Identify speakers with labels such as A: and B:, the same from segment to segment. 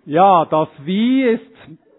A: Ja, das Wie ist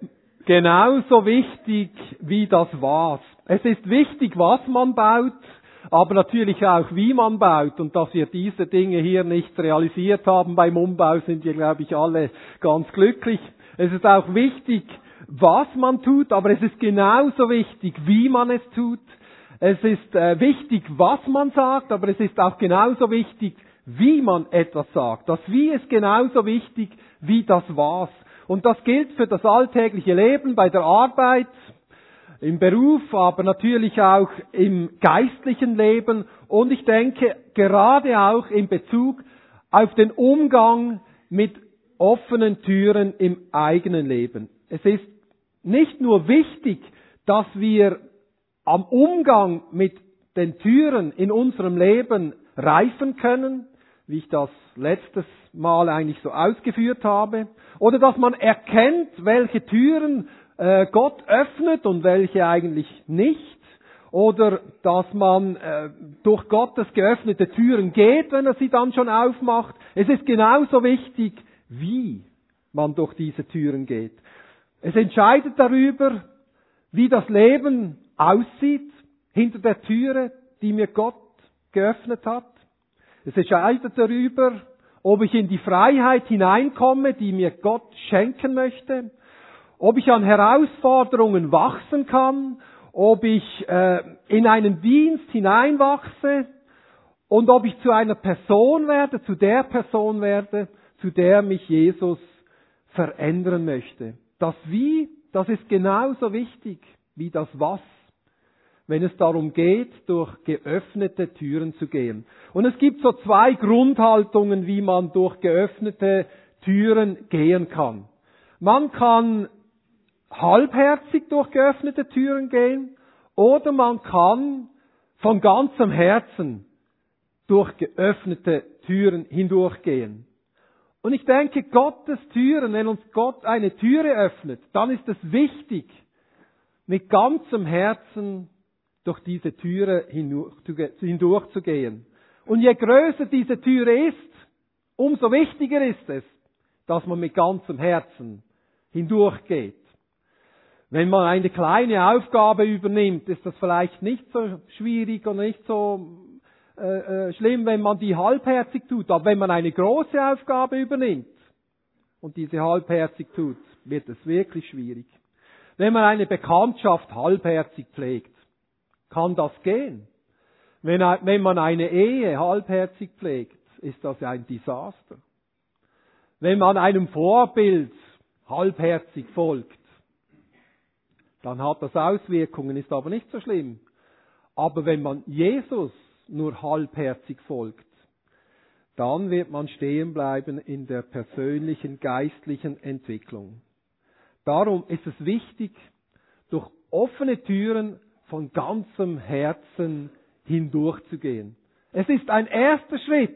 A: genauso wichtig wie das Was. Es ist wichtig, was man baut, aber natürlich auch, wie man baut. Und dass wir diese Dinge hier nicht realisiert haben beim Umbau, sind wir, glaube ich, alle ganz glücklich. Es ist auch wichtig, was man tut, aber es ist genauso wichtig, wie man es tut. Es ist wichtig, was man sagt, aber es ist auch genauso wichtig, wie man etwas sagt. Das Wie ist genauso wichtig wie das Was. Und das gilt für das alltägliche Leben, bei der Arbeit, im Beruf, aber natürlich auch im geistlichen Leben. Und ich denke, gerade auch in Bezug auf den Umgang mit offenen Türen im eigenen Leben. Es ist nicht nur wichtig, dass wir am Umgang mit den Türen in unserem Leben reifen können, wie ich das letztes Mal eigentlich so ausgeführt habe, oder dass man erkennt, welche Türen Gott öffnet und welche eigentlich nicht, oder dass man durch Gottes geöffnete Türen geht, wenn er sie dann schon aufmacht. Es ist genauso wichtig, wie man durch diese Türen geht. Es entscheidet darüber, wie das Leben aussieht hinter der Türe, die mir Gott geöffnet hat. Es entscheidet darüber, ob ich in die Freiheit hineinkomme, die mir Gott schenken möchte, ob ich an Herausforderungen wachsen kann, ob ich in einen Dienst hineinwachse und ob ich zu einer Person werde, zu der Person werde, zu der mich Jesus verändern möchte. Das Wie, das ist genauso wichtig wie das Was, wenn es darum geht, durch geöffnete Türen zu gehen. Und es gibt so zwei Grundhaltungen, wie man durch geöffnete Türen gehen kann. Man kann halbherzig durch geöffnete Türen gehen oder man kann von ganzem Herzen durch geöffnete Türen hindurchgehen. Und ich denke, Gottes Türen, wenn uns Gott eine Türe öffnet, dann ist es wichtig, mit ganzem Herzen durch diese Türe hindurchzugehen. Und je größer diese Türe ist, umso wichtiger ist es, dass man mit ganzem Herzen hindurchgeht. Wenn man eine kleine Aufgabe übernimmt, ist das vielleicht nicht so schwierig und nicht so schlimm, wenn man die halbherzig tut. Aber wenn man eine große Aufgabe übernimmt und diese halbherzig tut, wird es wirklich schwierig. Wenn man eine Bekanntschaft halbherzig pflegt, kann das gehen. Wenn man eine Ehe halbherzig pflegt, ist das ein Desaster. Wenn man einem Vorbild halbherzig folgt, dann hat das Auswirkungen, ist aber nicht so schlimm. Aber wenn man Jesus nur halbherzig folgt, dann wird man stehen bleiben in der persönlichen, geistlichen Entwicklung. Darum ist es wichtig, durch offene Türen von ganzem Herzen hindurchzugehen. Es ist ein erster Schritt,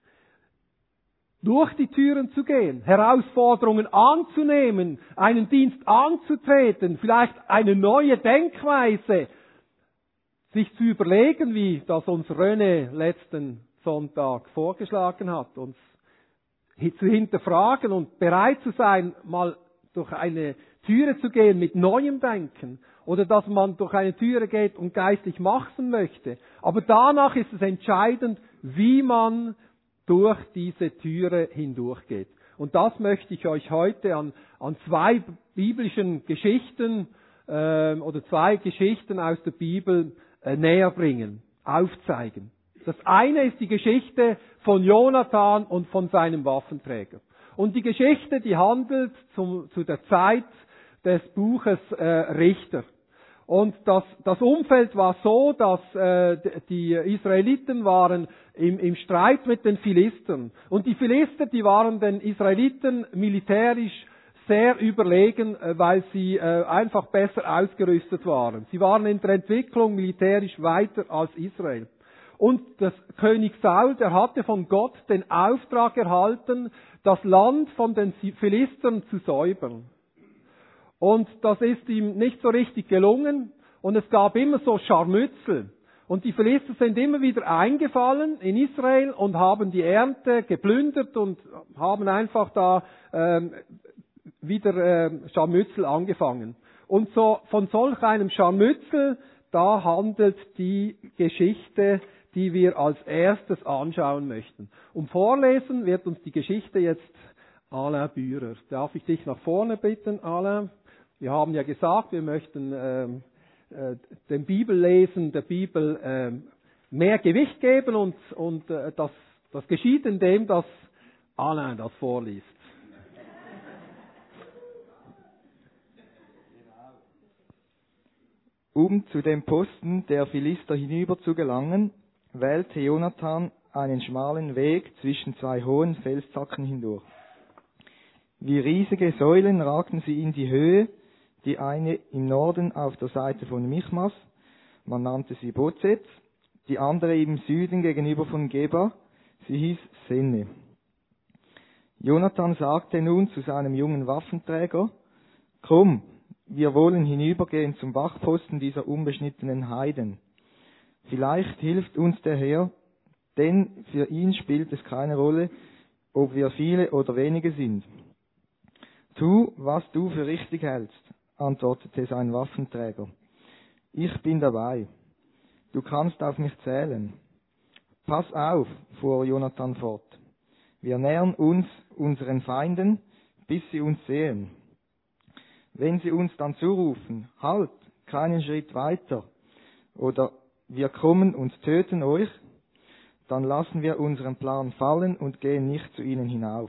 A: durch die Türen zu gehen, Herausforderungen anzunehmen, einen Dienst anzutreten, vielleicht eine neue Denkweise, sich zu überlegen, wie das uns René letzten Sonntag vorgeschlagen hat, uns zu hinterfragen und bereit zu sein, mal durch eine Türe zu gehen mit neuem Denken oder dass man durch eine Türe geht und geistlich wachsen möchte. Aber danach ist es entscheidend, wie man durch diese Türe hindurchgeht. Und das möchte ich euch heute an zwei biblischen Geschichten oder zwei Geschichten aus der Bibel näher bringen, aufzeigen. Das eine ist die Geschichte von Jonathan und von seinem Waffenträger. Und die Geschichte, die handelt zu der Zeit des Buches Richter. Und das Umfeld war so, dass die Israeliten waren im Streit mit den Philistern. Und die Philister, die waren den Israeliten militärisch sehr überlegen, weil sie einfach besser ausgerüstet waren. Sie waren in der Entwicklung militärisch weiter als Israel. Und das König Saul, der hatte von Gott den Auftrag erhalten, das Land von den Philistern zu säubern. Und das ist ihm nicht so richtig gelungen. Und es gab immer so Scharmützel. Und die Philister sind immer wieder eingefallen in Israel und haben die Ernte geplündert und haben einfach da wieder Scharmützel angefangen. Und so von solch einem Scharmützel, da handelt die Geschichte, die wir als erstes anschauen möchten. Und vorlesen wird uns die Geschichte jetzt Alain Bührer. Darf ich dich nach vorne bitten, Alain? Wir haben ja gesagt, wir möchten dem Bibellesen der Bibel mehr Gewicht geben und das geschieht, indem das Alain das vorliest.
B: Um zu dem Posten der Philister hinüber zu gelangen, wählte Jonathan einen schmalen Weg zwischen zwei hohen Felszacken hindurch. Wie riesige Säulen ragten sie in die Höhe, die eine im Norden auf der Seite von Michmas, man nannte sie Bozez, die andere im Süden gegenüber von Geba, sie hieß Senne. Jonathan sagte nun zu seinem jungen Waffenträger: Komm, wir wollen hinübergehen zum Wachposten dieser unbeschnittenen Heiden. Vielleicht hilft uns der Herr, denn für ihn spielt es keine Rolle, ob wir viele oder wenige sind. Tu, was du für richtig hältst, antwortete sein Waffenträger. Ich bin dabei. Du kannst auf mich zählen. Pass auf, fuhr Jonathan fort. Wir nähern uns unseren Feinden, bis sie uns sehen. Wenn sie uns dann zurufen, halt, keinen Schritt weiter, oder wir kommen und töten euch, dann lassen wir unseren Plan fallen und gehen nicht zu ihnen hinauf.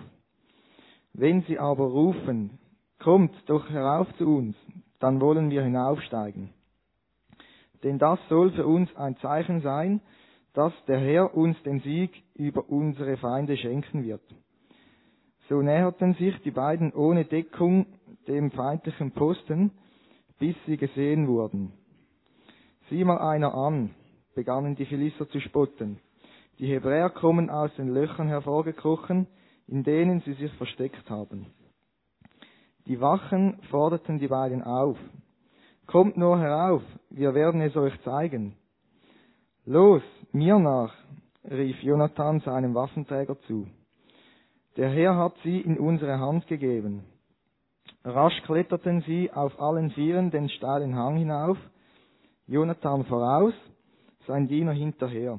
B: Wenn sie aber rufen, kommt doch herauf zu uns, dann wollen wir hinaufsteigen. Denn das soll für uns ein Zeichen sein, dass der Herr uns den Sieg über unsere Feinde schenken wird. So näherten sich die beiden ohne Deckung dem feindlichen Posten, bis sie gesehen wurden. Sieh mal einer an, begannen die Philister zu spotten. Die Hebräer kommen aus den Löchern hervorgekrochen, in denen sie sich versteckt haben. Die Wachen forderten die beiden auf. Kommt nur herauf, wir werden es euch zeigen. Los, mir nach, rief Jonathan seinem Waffenträger zu. Der Herr hat sie in unsere Hand gegeben. Rasch kletterten sie auf allen Vieren den steilen Hang hinauf, Jonathan voraus, sein Diener hinterher.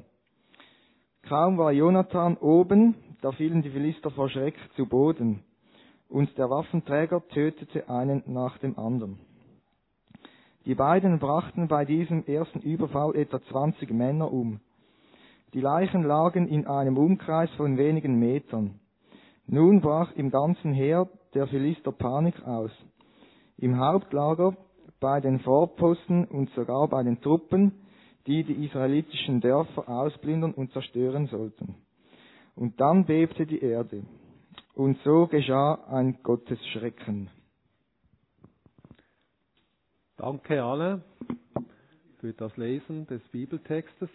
B: Kaum war Jonathan oben, da fielen die Philister vor Schreck zu Boden, und der Waffenträger tötete einen nach dem anderen. Die beiden brachten bei diesem ersten Überfall etwa 20 Männer um. Die Leichen lagen in einem Umkreis von wenigen Metern. Nun brach im ganzen Heer der Philister Panik aus. Im Hauptlager, bei den Vorposten und sogar bei den Truppen, die die israelitischen Dörfer ausplündern und zerstören sollten. Und dann bebte die Erde. Und so geschah ein Gottesschrecken.
A: Danke, Alain, für das Lesen des Bibeltextes.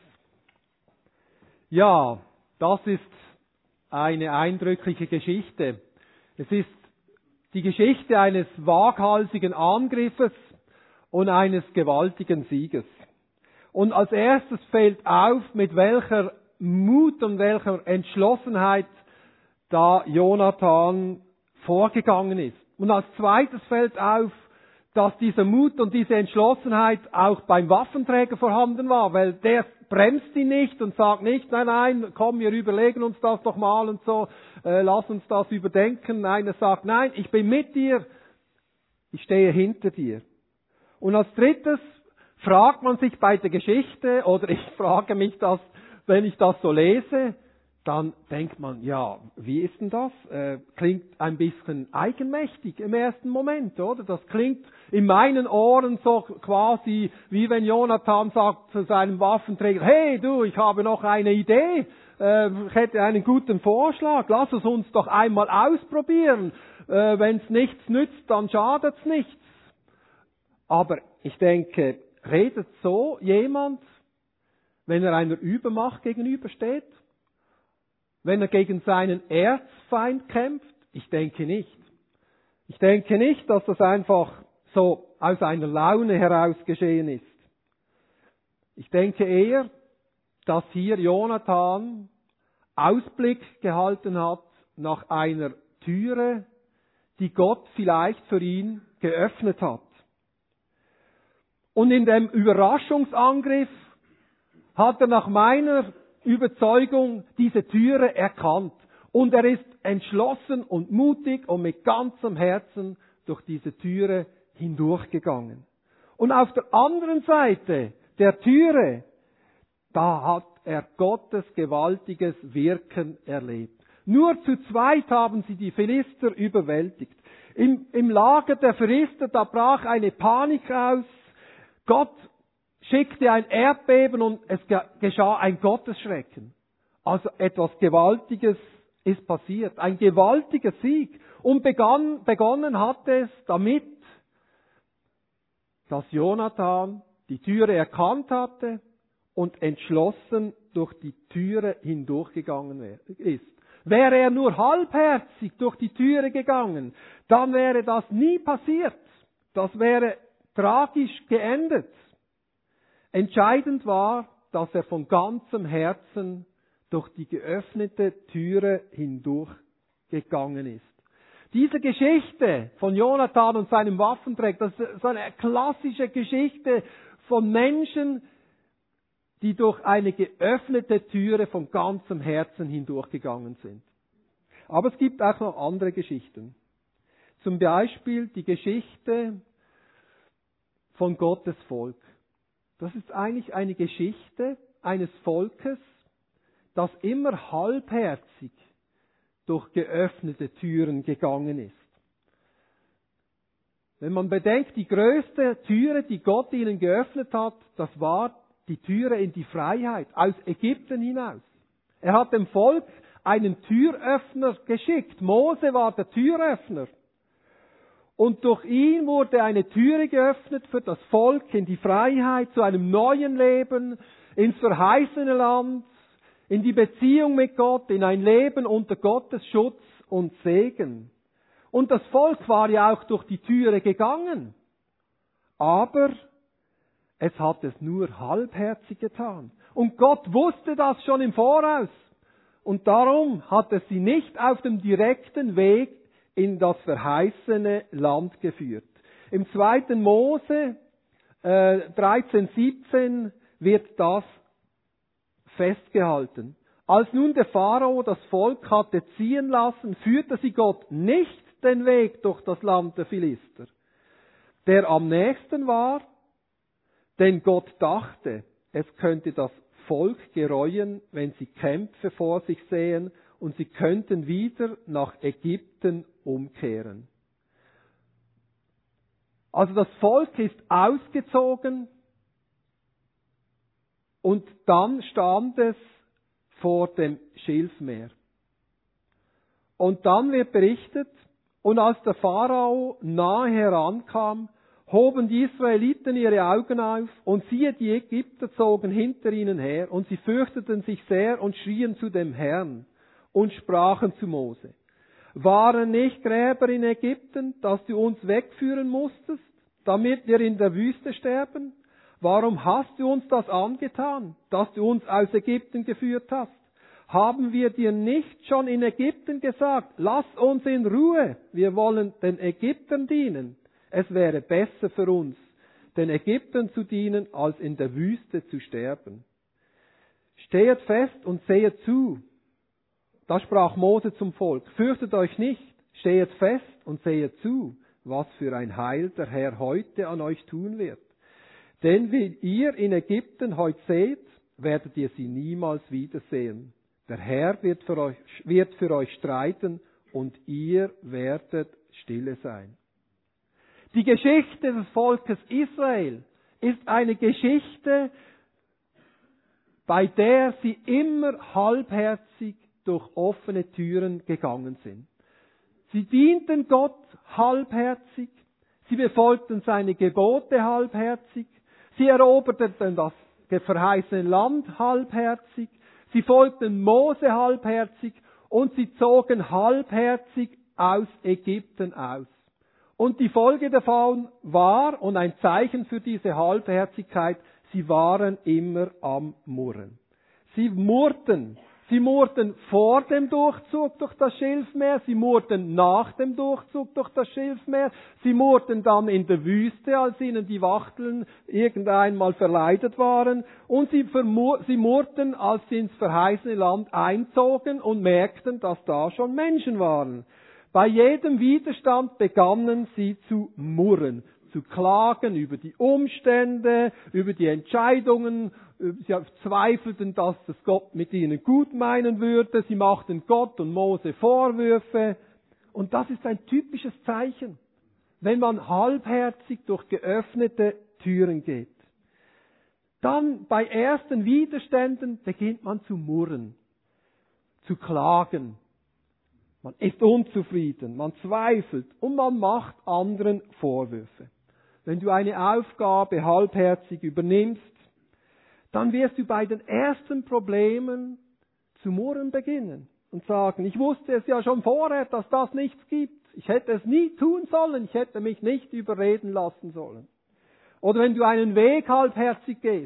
A: Ja, das ist eine eindrückliche Geschichte. Es ist die Geschichte eines waghalsigen Angriffes und eines gewaltigen Sieges. Und als erstes fällt auf, mit welcher Mut und welcher Entschlossenheit da Jonathan vorgegangen ist. Und als zweites fällt auf, dass dieser Mut und diese Entschlossenheit auch beim Waffenträger vorhanden war, weil der bremst ihn nicht und sagt nicht, nein, komm, wir überlegen uns das doch mal und so, lass uns das überdenken. Nein, er sagt, nein, ich bin mit dir, ich stehe hinter dir. Und als drittes fragt man sich bei der Geschichte, oder ich frage mich das, wenn ich das so lese, dann denkt man, ja, wie ist denn das? Klingt ein bisschen eigenmächtig im ersten Moment, oder? Das klingt in meinen Ohren so quasi, wie wenn Jonathan sagt zu seinem Waffenträger, hey du, ich habe noch eine Idee, ich hätte einen guten Vorschlag, lass es uns doch einmal ausprobieren. Wenn es nichts nützt, dann schadet es nichts. Aber ich denke, redet so jemand, wenn er einer Übermacht gegenübersteht? Wenn er gegen seinen Erzfeind kämpft? Ich denke nicht. Ich denke nicht, dass das einfach so aus einer Laune heraus geschehen ist. Ich denke eher, dass hier Jonathan Ausblick gehalten hat nach einer Türe, die Gott vielleicht für ihn geöffnet hat. Und in dem Überraschungsangriff hat er nach meiner Überzeugung diese Türe erkannt. Und er ist entschlossen und mutig und mit ganzem Herzen durch diese Türe hindurchgegangen. Und auf der anderen Seite der Türe, da hat er Gottes gewaltiges Wirken erlebt. Nur zu zweit haben sie die Philister überwältigt. Im Lager der Philister, da brach eine Panik aus. Gott schickte ein Erdbeben und es geschah ein Gottesschrecken. Also etwas Gewaltiges ist passiert. Ein gewaltiger Sieg. Und begonnen hat es damit, dass Jonathan die Türe erkannt hatte und entschlossen durch die Türe hindurchgegangen ist. Wäre er nur halbherzig durch die Türe gegangen, dann wäre das nie passiert. Das wäre tragisch geendet. Entscheidend war, dass er von ganzem Herzen durch die geöffnete Türe hindurchgegangen ist. Diese Geschichte von Jonathan und seinem Waffenträger, das ist so eine klassische Geschichte von Menschen, die durch eine geöffnete Türe von ganzem Herzen hindurchgegangen sind. Aber es gibt auch noch andere Geschichten. Zum Beispiel die Geschichte von Gottes Volk. Das ist eigentlich eine Geschichte eines Volkes, das immer halbherzig durch geöffnete Türen gegangen ist. Wenn man bedenkt, die größte Türe, die Gott ihnen geöffnet hat, das war die Türe in die Freiheit, aus Ägypten hinaus. Er hat dem Volk einen Türöffner geschickt. Mose war der Türöffner. Und durch ihn wurde eine Türe geöffnet für das Volk in die Freiheit, zu einem neuen Leben, ins verheißene Land, in die Beziehung mit Gott, in ein Leben unter Gottes Schutz und Segen. Und das Volk war ja auch durch die Türe gegangen. Aber es hat es nur halbherzig getan. Und Gott wusste das schon im Voraus. Und darum hat er sie nicht auf dem direkten Weg in das verheißene Land geführt. Im 2. Mose 13,17 wird das festgehalten. Als nun der Pharao das Volk hatte ziehen lassen, führte sie Gott nicht den Weg durch das Land der Philister, der am nächsten war, denn Gott dachte, es könnte das Volk gereuen, wenn sie Kämpfe vor sich sehen und sie könnten wieder nach Ägypten umkehren. Also das Volk ist ausgezogen und dann stand es vor dem Schilfmeer. Und dann wird berichtet, und als der Pharao nahe herankam, hoben die Israeliten ihre Augen auf, und siehe, die Ägypter zogen hinter ihnen her, und sie fürchteten sich sehr und schrien zu dem Herrn und sprachen zu Mose: Waren nicht Gräber in Ägypten, dass du uns wegführen musstest, damit wir in der Wüste sterben? Warum hast du uns das angetan, dass du uns aus Ägypten geführt hast? Haben wir dir nicht schon in Ägypten gesagt, lass uns in Ruhe, wir wollen den Ägyptern dienen? Es wäre besser für uns, den Ägyptern zu dienen, als in der Wüste zu sterben. Stehet fest und sehet zu. Da sprach Mose zum Volk: Fürchtet euch nicht, stehet fest und sehet zu, was für ein Heil der Herr heute an euch tun wird. Denn wie ihr in Ägypten heute seht, werdet ihr sie niemals wiedersehen. Der Herr wird für euch streiten und ihr werdet stille sein. Die Geschichte des Volkes Israel ist eine Geschichte, bei der sie immer halbherzig durch offene Türen gegangen sind. Sie dienten Gott halbherzig, sie befolgten seine Gebote halbherzig, sie eroberten das verheißene Land halbherzig, sie folgten Mose halbherzig und sie zogen halbherzig aus Ägypten aus. Und die Folge davon war, und ein Zeichen für diese Halbherzigkeit, sie waren immer am Murren. Sie murrten, Sie murrten vor dem Durchzug durch das Schilfmeer, sie murrten nach dem Durchzug durch das Schilfmeer, sie murrten dann in der Wüste, als ihnen die Wachteln irgendeinmal verleidet waren, und sie murrten, als sie ins verheißene Land einzogen und merkten, dass da schon Menschen waren. Bei jedem Widerstand begannen sie zu murren, zu klagen über die Umstände, über die Entscheidungen. Sie zweifelten, dass das Gott mit ihnen gut meinen würde. Sie machten Gott und Mose Vorwürfe. Und das ist ein typisches Zeichen, wenn man halbherzig durch geöffnete Türen geht. Dann bei ersten Widerständen beginnt man zu murren, zu klagen. Man ist unzufrieden, man zweifelt und man macht anderen Vorwürfe. Wenn du eine Aufgabe halbherzig übernimmst, dann wirst du bei den ersten Problemen zu murren beginnen und sagen, ich wusste es ja schon vorher, dass das nichts gibt. Ich hätte es nie tun sollen, ich hätte mich nicht überreden lassen sollen. Oder wenn du einen Weg halbherzig gehst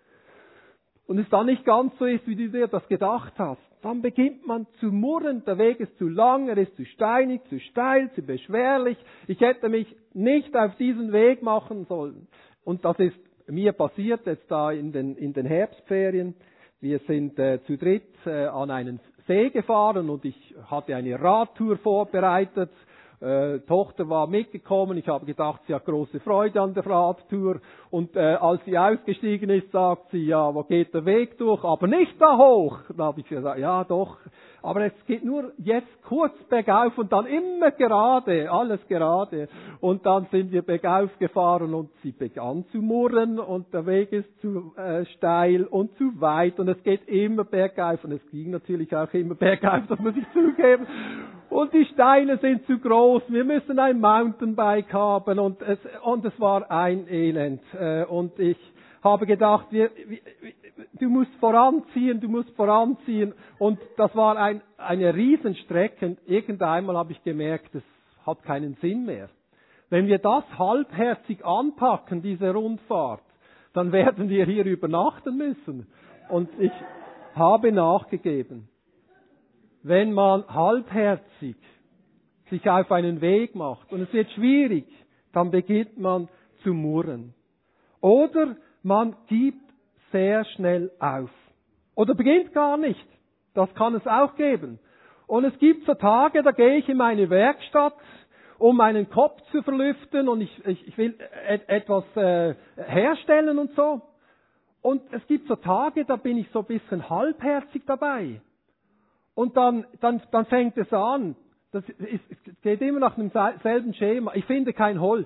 A: und es dann nicht ganz so ist, wie du dir das gedacht hast, dann beginnt man zu murren, der Weg ist zu lang, er ist zu steinig, zu steil, zu beschwerlich. Ich hätte mich nicht auf diesen Weg machen sollen. Und das ist mir passiert jetzt da in den Herbstferien. Wir sind zu dritt an einen See gefahren und ich hatte eine Radtour vorbereitet. Tochter war mitgekommen. Ich habe gedacht, sie hat große Freude an der Radtour. Und als sie ausgestiegen ist, sagt sie, ja, wo geht der Weg durch? Aber nicht da hoch. Da habe ich gesagt, ja doch. Aber es geht nur jetzt kurz bergauf und dann immer gerade, alles gerade. Und dann sind wir bergauf gefahren und sie begann zu murren und der Weg ist zu steil und zu weit und es geht immer bergauf und es ging natürlich auch immer bergauf, das muss ich zugeben. Und die Steine sind zu groß, wir müssen ein Mountainbike haben und es war ein Elend. Und ich habe gedacht, du musst voranziehen. Und das war eine Riesenstrecke. Und irgendeinmal habe ich gemerkt, es hat keinen Sinn mehr. Wenn wir das halbherzig anpacken, diese Rundfahrt, dann werden wir hier übernachten müssen. Und ich habe nachgegeben. Wenn man halbherzig sich auf einen Weg macht und es wird schwierig, dann beginnt man zu murren. Oder man gibt sehr schnell auf. Oder beginnt gar nicht. Das kann es auch geben. Und es gibt so Tage, da gehe ich in meine Werkstatt, um meinen Kopf zu verlüften und ich will etwas herstellen und so. Und es gibt so Tage, da bin ich so ein bisschen halbherzig dabei. Und dann fängt es an. Es geht immer nach demselben Schema. Ich finde kein Holz.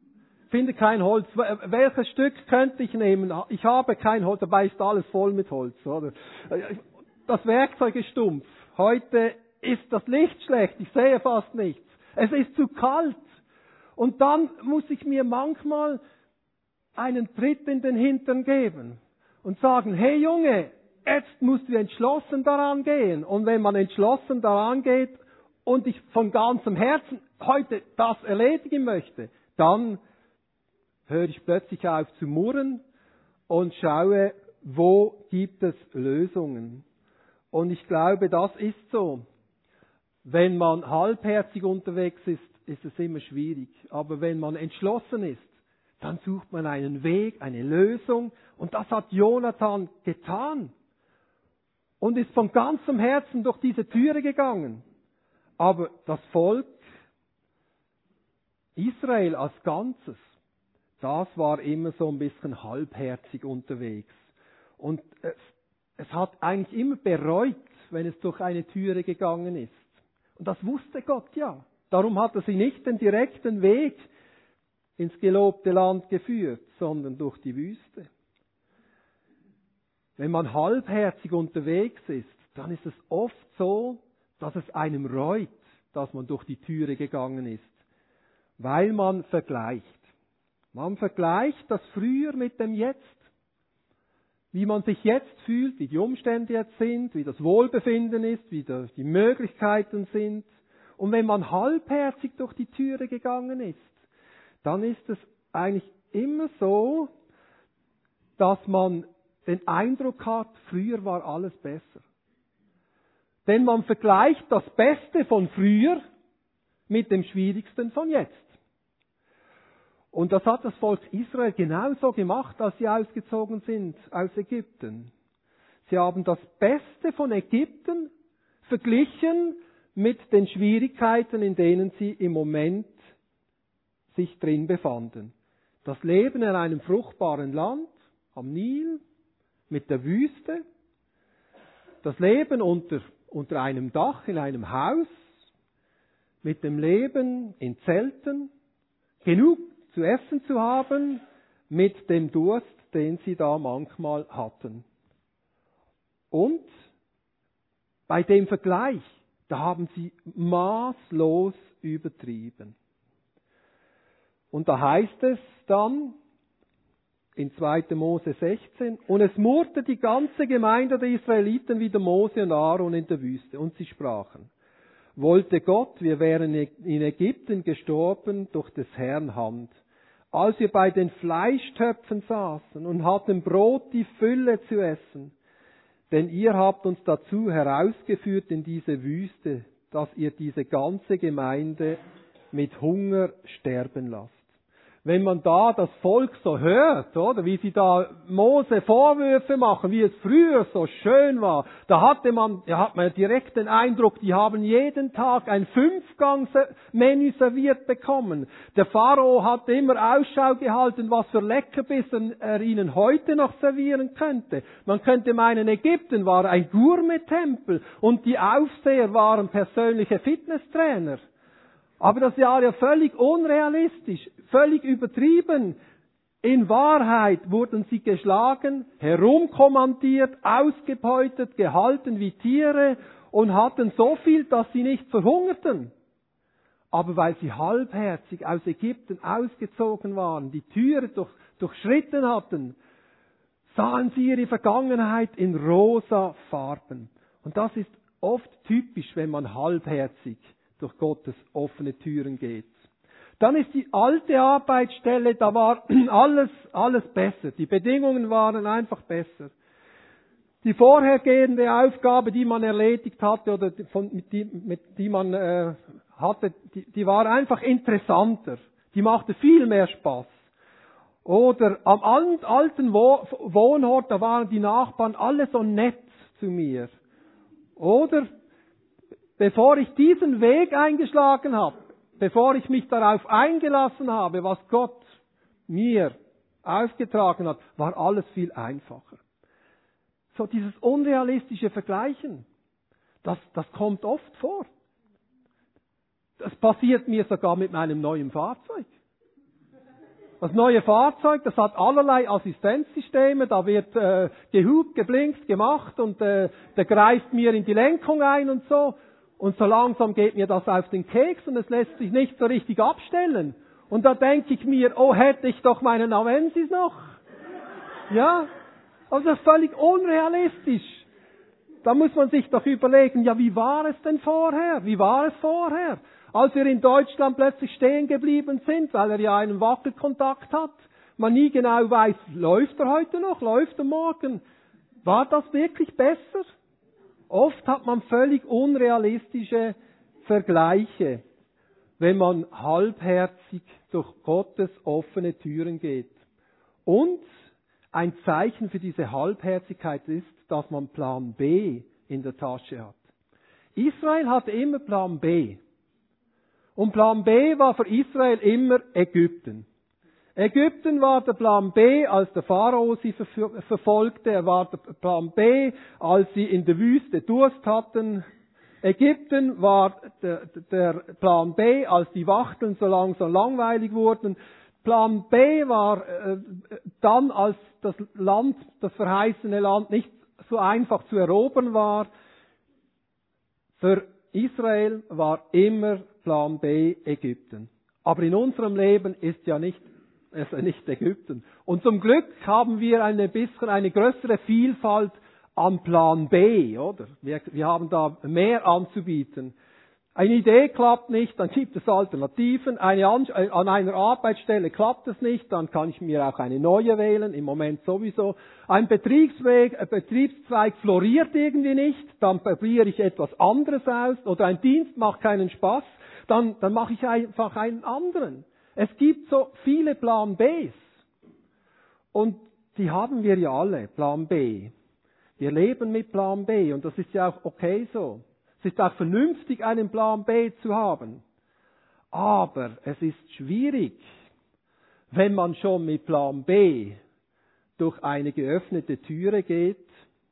A: Welches Stück könnte ich nehmen? Ich habe kein Holz. Dabei ist alles voll mit Holz, oder? Das Werkzeug ist stumpf. Heute ist das Licht schlecht. Ich sehe fast nichts. Es ist zu kalt. Und dann muss ich mir manchmal einen Tritt in den Hintern geben und sagen, hey Junge, jetzt musst du entschlossen daran gehen. Und wenn man entschlossen daran geht und ich von ganzem Herzen heute das erledigen möchte, dann höre ich plötzlich auf zu murren und schaue, wo gibt es Lösungen. Und ich glaube, das ist so. Wenn man halbherzig unterwegs ist, ist es immer schwierig. Aber wenn man entschlossen ist, dann sucht man einen Weg, eine Lösung. Und das hat Jonathan getan. Und ist von ganzem Herzen durch diese Türe gegangen. Aber das Volk Israel als Ganzes, das war immer so ein bisschen halbherzig unterwegs. Und es hat eigentlich immer bereut, wenn es durch eine Türe gegangen ist. Und das wusste Gott ja. Darum hat er sie nicht den direkten Weg ins gelobte Land geführt, sondern durch die Wüste. Wenn man halbherzig unterwegs ist, dann ist es oft so, dass es einem reut, dass man durch die Türe gegangen ist, weil man vergleicht. Man vergleicht das Früher mit dem Jetzt. Wie man sich jetzt fühlt, wie die Umstände jetzt sind, wie das Wohlbefinden ist, wie die Möglichkeiten sind. Und wenn man halbherzig durch die Türe gegangen ist, dann ist es eigentlich immer so, dass man den Eindruck hat, früher war alles besser. Denn man vergleicht das Beste von früher mit dem Schwierigsten von jetzt. Und das hat das Volk Israel genauso gemacht, als sie ausgezogen sind aus Ägypten. Sie haben das Beste von Ägypten verglichen mit den Schwierigkeiten, in denen sie im Moment sich drin befanden. Das Leben in einem fruchtbaren Land, am Nil, mit der Wüste. Das Leben unter einem Dach, in einem Haus. Mit dem Leben in Zelten. Genug zu essen zu haben, mit dem Durst, den sie da manchmal hatten. Und bei dem Vergleich, da haben sie maßlos übertrieben. Und da heißt es dann in 2. Mose 16, und es murrte die ganze Gemeinde der Israeliten wider Mose und Aaron in der Wüste, und sie sprachen: Wollte Gott, wir wären in Ägypten gestorben durch des Herrn Hand, als wir bei den Fleischtöpfen saßen und hatten Brot die Fülle zu essen. Denn ihr habt uns dazu herausgeführt in diese Wüste, dass ihr diese ganze Gemeinde mit Hunger sterben lasst. Wenn man da das Volk so hört, oder, wie sie da Mose Vorwürfe machen, wie es früher so schön war, da hat man direkt den Eindruck, die haben jeden Tag ein 5-Gang-Menü serviert bekommen. Der Pharao hat immer Ausschau gehalten, was für Leckerbissen er ihnen heute noch servieren könnte. Man könnte meinen, Ägypten war ein Gourmet-Tempel und die Aufseher waren persönliche Fitnesstrainer. Aber das war ja völlig unrealistisch, völlig übertrieben. In Wahrheit wurden sie geschlagen, herumkommandiert, ausgebeutet, gehalten wie Tiere und hatten so viel, dass sie nicht verhungerten. Aber weil sie halbherzig aus Ägypten ausgezogen waren, die Türe durchschritten hatten, sahen sie ihre Vergangenheit in rosa Farben. Und das ist oft typisch, wenn man halbherzig durch Gottes offene Türen geht. Dann ist die alte Arbeitsstelle, da war alles besser. Die Bedingungen waren einfach besser. Die vorhergehende Aufgabe, die man erledigt hatte oder die man hatte, die war einfach interessanter. Die machte viel mehr Spaß. Oder am alten Wohnort, da waren die Nachbarn alle so nett zu mir. Oder bevor ich diesen Weg eingeschlagen habe, bevor ich mich darauf eingelassen habe, was Gott mir aufgetragen hat, war alles viel einfacher. So dieses unrealistische Vergleichen, das kommt oft vor. Das passiert mir sogar mit meinem neuen Fahrzeug. Das neue Fahrzeug, das hat allerlei Assistenzsysteme, da wird gehupt, geblinkt, gemacht und der greift mir in die Lenkung ein und so. Und so langsam geht mir das auf den Keks und es lässt sich nicht so richtig abstellen. Und da denke ich mir, oh, hätte ich doch meinen Avensis noch. Ja, also das ist völlig unrealistisch. Da muss man sich doch überlegen, ja, wie war es denn vorher? Wie war es vorher? Als wir in Deutschland plötzlich stehen geblieben sind, weil er ja einen Wackelkontakt hat, man nie genau weiß, läuft er heute noch, läuft er morgen? War das wirklich besser? Oft hat man völlig unrealistische Vergleiche, wenn man halbherzig durch Gottes offene Türen geht. Und ein Zeichen für diese Halbherzigkeit ist, dass man Plan B in der Tasche hat. Israel hatte immer Plan B. Und Plan B war für Israel immer Ägypten. Ägypten war der Plan B, als der Pharao sie verfolgte. Er war der Plan B, als sie in der Wüste Durst hatten. Ägypten war der Plan B, als die Wachteln so langsam langweilig wurden. Plan B war dann, als das Land, das verheißene Land nicht so einfach zu erobern war. Für Israel war immer Plan B Ägypten. Aber in unserem Leben ist ja nicht Ägypten. Und zum Glück haben wir eine größere Vielfalt an Plan B, oder? Wir haben da mehr anzubieten. Eine Idee klappt nicht, dann gibt es Alternativen. An einer Arbeitsstelle klappt es nicht, dann kann ich mir auch eine neue wählen, im Moment sowieso. Ein Betriebszweig floriert irgendwie nicht, dann probiere ich etwas anderes aus. Oder ein Dienst macht keinen Spaß, dann mache ich einfach einen anderen. Es gibt so viele Plan Bs. Und die haben wir ja alle, Plan B. Wir leben mit Plan B und das ist ja auch okay so. Es ist auch vernünftig, einen Plan B zu haben. Aber es ist schwierig, wenn man schon mit Plan B durch eine geöffnete Türe geht,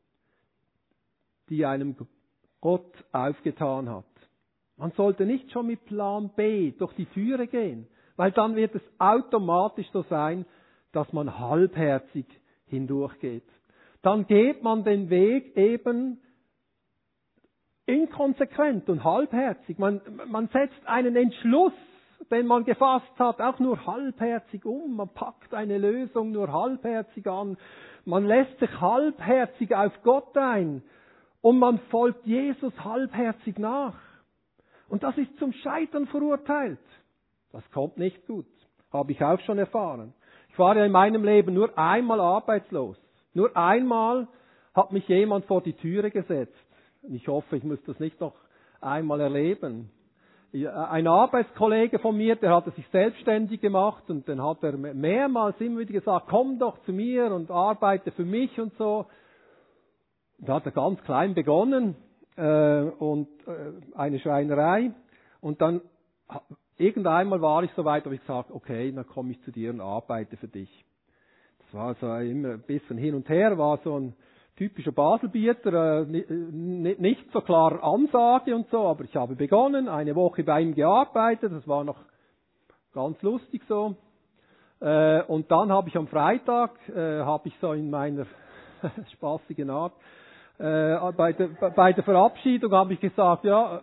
A: die einem Gott aufgetan hat. Man sollte nicht schon mit Plan B durch die Türe gehen, weil dann wird es automatisch so sein, dass man halbherzig hindurchgeht. Dann geht man den Weg eben inkonsequent und halbherzig. Man setzt einen Entschluss, den man gefasst hat, auch nur halbherzig um. Man packt eine Lösung nur halbherzig an. Man lässt sich halbherzig auf Gott ein. Und man folgt Jesus halbherzig nach. Und das ist zum Scheitern verurteilt. Das kommt nicht gut. Habe ich auch schon erfahren. Ich war ja in meinem Leben nur einmal arbeitslos. Nur einmal hat mich jemand vor die Türe gesetzt. Ich hoffe, ich muss das nicht noch einmal erleben. Ein Arbeitskollege von mir, der hatte sich selbstständig gemacht und dann hat er mehrmals immer wieder gesagt, komm doch zu mir und arbeite für mich und so. Da hat er ganz klein begonnen und eine Schreinerei und dann irgendeinmal war ich so weit, habe ich gesagt, okay, dann komme ich zu dir und arbeite für dich. Das war so immer ein bisschen hin und her, war so ein typischer Baselbieter, nicht so klar Ansage und so, aber ich habe begonnen, eine Woche bei ihm gearbeitet, das war noch ganz lustig so. Und dann habe ich am Freitag, habe ich so in meiner spaßigen Art, bei der Verabschiedung habe ich gesagt, mal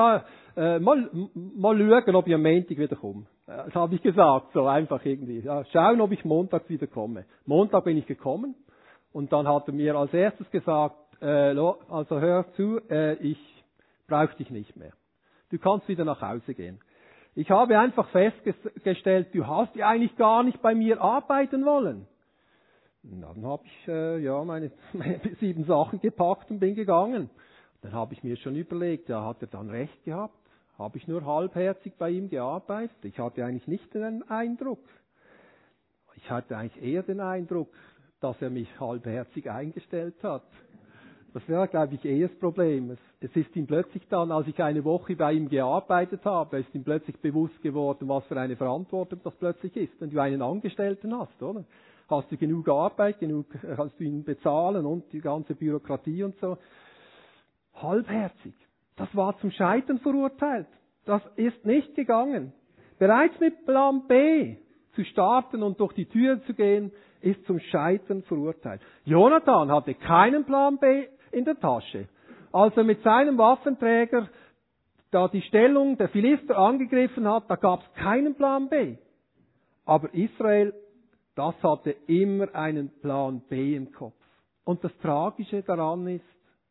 A: schauen, ob ich am Montag wieder komme. Das habe ich gesagt, so einfach irgendwie. Ja, schauen, ob ich montags wieder komme. Montag bin ich gekommen. Und dann hat er mir als erstes gesagt, also hör zu, ich brauche dich nicht mehr. Du kannst wieder nach Hause gehen. Ich habe einfach festgestellt, du hast ja eigentlich gar nicht bei mir arbeiten wollen. Und dann habe ich meine 7 Sachen gepackt und bin gegangen. Dann habe ich mir schon überlegt, ja, hat er dann recht gehabt? Habe ich nur halbherzig bei ihm gearbeitet? Ich hatte eigentlich nicht den Eindruck. Ich hatte eigentlich eher den Eindruck, dass er mich halbherzig eingestellt hat. Das wäre, glaube ich, eher das Problem. Es ist ihm plötzlich dann, als ich eine Woche bei ihm gearbeitet habe, ist ihm plötzlich bewusst geworden, was für eine Verantwortung das plötzlich ist, wenn du einen Angestellten hast, oder? Hast du genug Arbeit, kannst du ihn bezahlen und die ganze Bürokratie und so. Halbherzig. Das war zum Scheitern verurteilt. Das ist nicht gegangen. Bereits mit Plan B zu starten und durch die Tür zu gehen, ist zum Scheitern verurteilt. Jonathan hatte keinen Plan B in der Tasche. Als er mit seinem Waffenträger da die Stellung der Philister angegriffen hat, da gab es keinen Plan B. Aber Israel, das hatte immer einen Plan B im Kopf. Und das Tragische daran ist,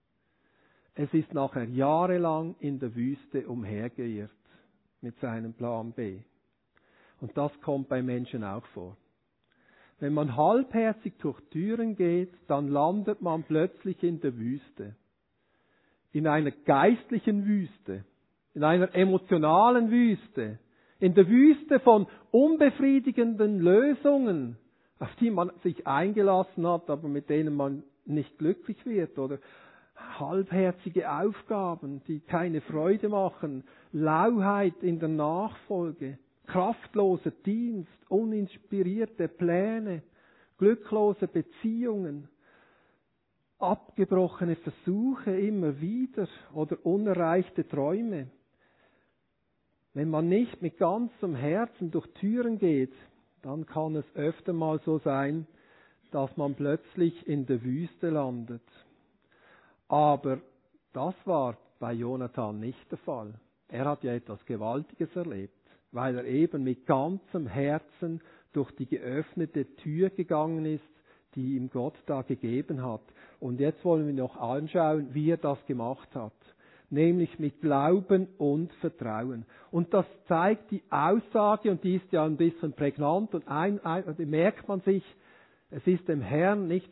A: es ist nachher jahrelang in der Wüste umhergeirrt mit seinem Plan B. Und das kommt bei Menschen auch vor. Wenn man halbherzig durch Türen geht, dann landet man plötzlich in der Wüste. In einer geistlichen Wüste. In einer emotionalen Wüste. In der Wüste von unbefriedigenden Lösungen, auf die man sich eingelassen hat, aber mit denen man nicht glücklich wird. Oder halbherzige Aufgaben, die keine Freude machen. Lauheit in der Nachfolge. Kraftloser Dienst, uninspirierte Pläne, glücklose Beziehungen, abgebrochene Versuche immer wieder oder unerreichte Träume. Wenn man nicht mit ganzem Herzen durch Türen geht, dann kann es öfter mal so sein, dass man plötzlich in der Wüste landet. Aber das war bei Jonathan nicht der Fall. Er hat ja etwas Gewaltiges erlebt, weil er eben mit ganzem Herzen durch die geöffnete Tür gegangen ist, die ihm Gott da gegeben hat. Und jetzt wollen wir noch anschauen, wie er das gemacht hat. nämlich mit Glauben und Vertrauen. Und das zeigt die Aussage, und die ist ja ein bisschen prägnant, und die merkt man sich, es ist dem Herrn nicht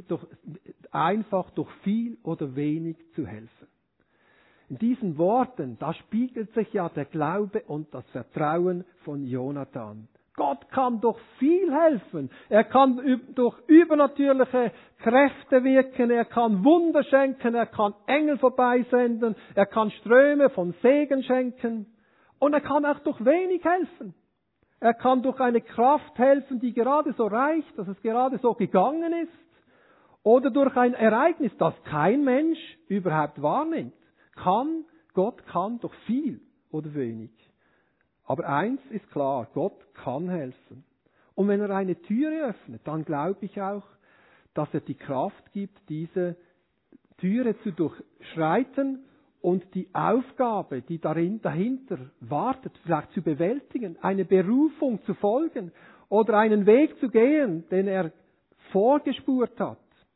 A: einfach durch viel oder wenig zu helfen. In diesen Worten, da spiegelt sich ja der Glaube und das Vertrauen von Jonathan. Gott kann durch viel helfen. Er kann durch übernatürliche Kräfte wirken. Er kann Wunder schenken. Er kann Engel vorbeisenden. Er kann Ströme von Segen schenken. Und er kann auch durch wenig helfen. Er kann durch eine Kraft helfen, die gerade so reicht, dass es gerade so gegangen ist. Oder durch ein Ereignis, das kein Mensch überhaupt wahrnimmt. Gott kann durch viel oder wenig. Aber eins ist klar, Gott kann helfen. Und wenn er eine Türe öffnet, dann glaube ich auch, dass er die Kraft gibt, diese Türe zu durchschreiten und die Aufgabe, die dahinter wartet, vielleicht zu bewältigen, eine Berufung zu folgen oder einen Weg zu gehen, den er vorgespurt hat.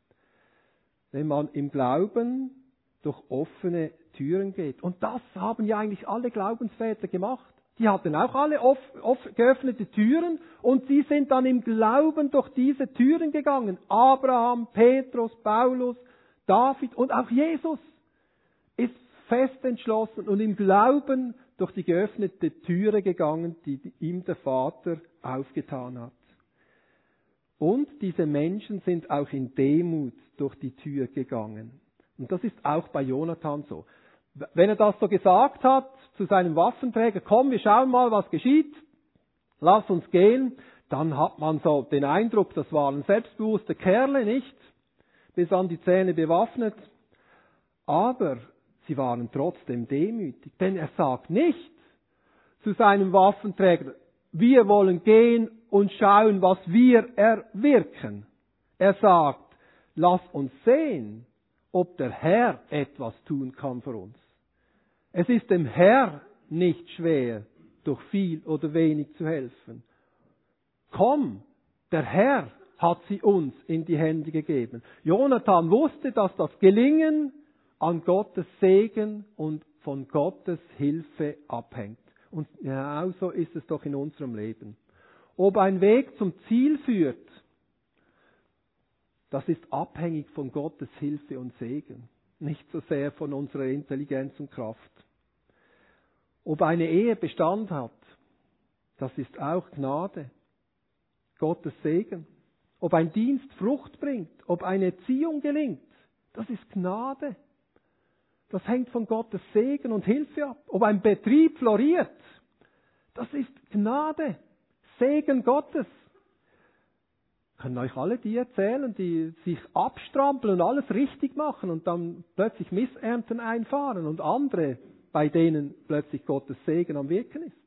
A: Wenn man im Glauben durch offene Türen geht. Und das haben ja eigentlich alle Glaubensväter gemacht. Die hatten auch alle geöffnete Türen und sie sind dann im Glauben durch diese Türen gegangen. Abraham, Petrus, Paulus, David und auch Jesus ist fest entschlossen und im Glauben durch die geöffnete Türe gegangen, die ihm der Vater aufgetan hat. Und diese Menschen sind auch in Demut durch die Tür gegangen. Und das ist auch bei Jonathan so. Wenn er das so gesagt hat zu seinem Waffenträger, komm, wir schauen mal, was geschieht, lass uns gehen, dann hat man so den Eindruck, das waren selbstbewusste Kerle, nicht? Bis an die Zähne bewaffnet. Aber sie waren trotzdem demütig, denn er sagt nicht zu seinem Waffenträger, wir wollen gehen und schauen, was wir erwirken. Er sagt, lass uns sehen, ob der Herr etwas tun kann für uns. Es ist dem Herr nicht schwer, durch viel oder wenig zu helfen. Komm, der Herr hat sie uns in die Hände gegeben. Jonathan wusste, dass das Gelingen an Gottes Segen und von Gottes Hilfe abhängt. Und genauso ist es doch in unserem Leben. Ob ein Weg zum Ziel führt, das ist abhängig von Gottes Hilfe und Segen, nicht so sehr von unserer Intelligenz und Kraft. Ob eine Ehe Bestand hat, das ist auch Gnade, Gottes Segen. Ob ein Dienst Frucht bringt, ob eine Erziehung gelingt, das ist Gnade. Das hängt von Gottes Segen und Hilfe ab. Ob ein Betrieb floriert, das ist Gnade, Segen Gottes. Können euch alle die erzählen, die sich abstrampeln und alles richtig machen und dann plötzlich Missernten einfahren und andere, bei denen plötzlich Gottes Segen am Wirken ist.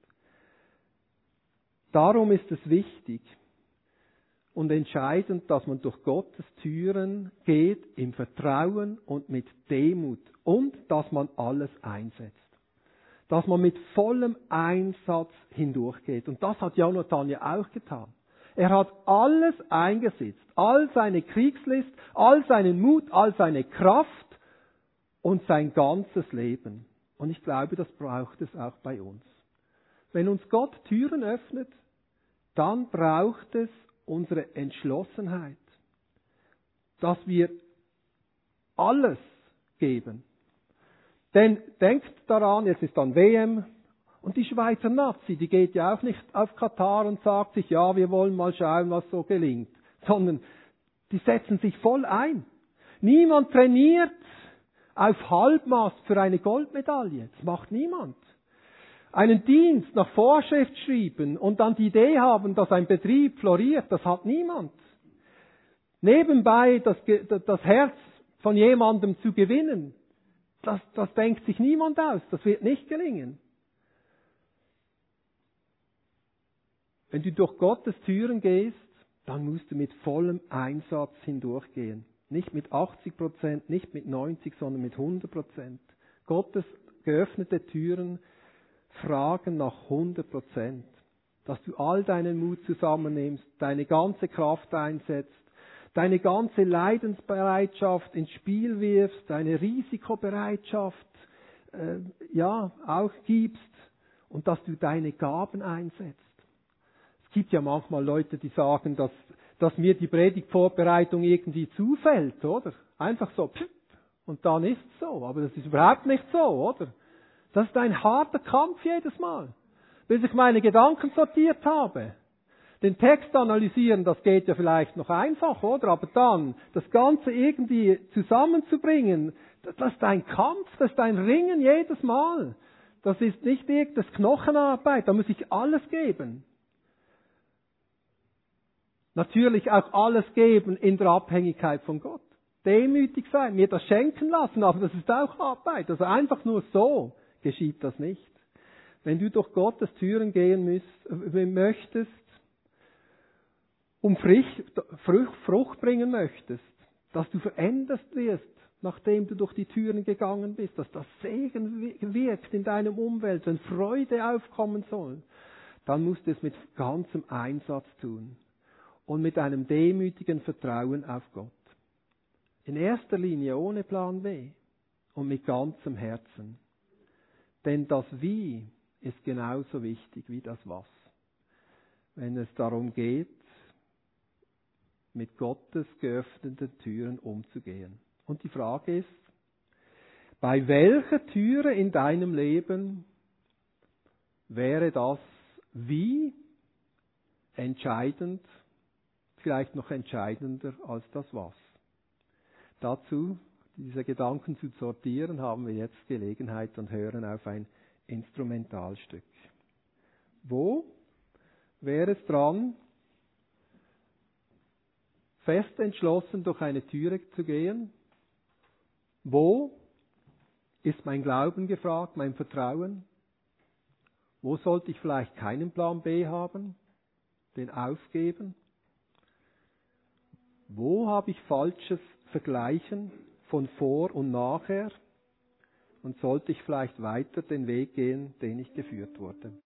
A: Darum ist es wichtig und entscheidend, dass man durch Gottes Türen geht im Vertrauen und mit Demut und dass man alles einsetzt. Dass man mit vollem Einsatz hindurchgeht. Und das hat Jonathan ja auch getan. Er hat alles eingesetzt, all seine Kriegslist, all seinen Mut, all seine Kraft und sein ganzes Leben. Und ich glaube, das braucht es auch bei uns. Wenn uns Gott Türen öffnet, dann braucht es unsere Entschlossenheit, dass wir alles geben. Denn denkt daran, jetzt ist dann WM, und die Schweizer Nazi, die geht ja auch nicht auf Katar und sagt sich, ja, wir wollen mal schauen, was so gelingt, sondern die setzen sich voll ein. Niemand trainiert auf Halbmast für eine Goldmedaille. Das macht niemand. Einen Dienst nach Vorschrift schreiben und dann die Idee haben, dass ein Betrieb floriert, das hat niemand. Nebenbei das Herz von jemandem zu gewinnen, das denkt sich niemand aus. Das wird nicht gelingen. Wenn du durch Gottes Türen gehst, dann musst du mit vollem Einsatz hindurchgehen. Nicht mit 80%, nicht mit 90%, sondern mit 100%. Gottes geöffnete Türen fragen nach 100%. Dass du all deinen Mut zusammennimmst, deine ganze Kraft einsetzt, deine ganze Leidensbereitschaft ins Spiel wirfst, deine Risikobereitschaft, auch gibst und dass du deine Gaben einsetzt. Es gibt ja manchmal Leute, die sagen, dass mir die Predigtvorbereitung irgendwie zufällt, oder? Einfach so, und dann ist es so. Aber das ist überhaupt nicht so, oder? Das ist ein harter Kampf jedes Mal. Bis ich meine Gedanken sortiert habe. Den Text analysieren, das geht ja vielleicht noch einfach, oder? Aber dann, das Ganze irgendwie zusammenzubringen, das ist ein Kampf, das ist ein Ringen jedes Mal. Das ist nicht irgendeine Knochenarbeit, da muss ich alles geben. Natürlich auch alles geben in der Abhängigkeit von Gott. Demütig sein, mir das schenken lassen, aber das ist auch Arbeit. Also einfach nur so geschieht das nicht. Wenn du durch Gottes Türen gehen möchtest, Frucht bringen möchtest, dass du verändert wirst, nachdem du durch die Türen gegangen bist, dass das Segen wirkt in deinem Umfeld, wenn Freude aufkommen soll, dann musst du es mit ganzem Einsatz tun und mit einem demütigen Vertrauen auf Gott. In erster Linie ohne Plan B und mit ganzem Herzen. Denn das Wie ist genauso wichtig wie das Was. Wenn es darum geht, mit Gottes geöffneten Türen umzugehen. Und die Frage ist, bei welcher Türe in deinem Leben wäre das Wie entscheidend, vielleicht noch entscheidender als das Was? Dazu, diese Gedanken zu sortieren, haben wir jetzt Gelegenheit und hören auf ein Instrumentalstück. Wo wäre es dran, fest entschlossen durch eine Türe zu gehen? Wo ist mein Glauben gefragt, mein Vertrauen? Wo sollte ich vielleicht keinen Plan B haben, den aufgeben? Wo habe ich falsches Vergleichen von vor und nachher? Und sollte ich vielleicht weiter den Weg gehen, den ich geführt wurde?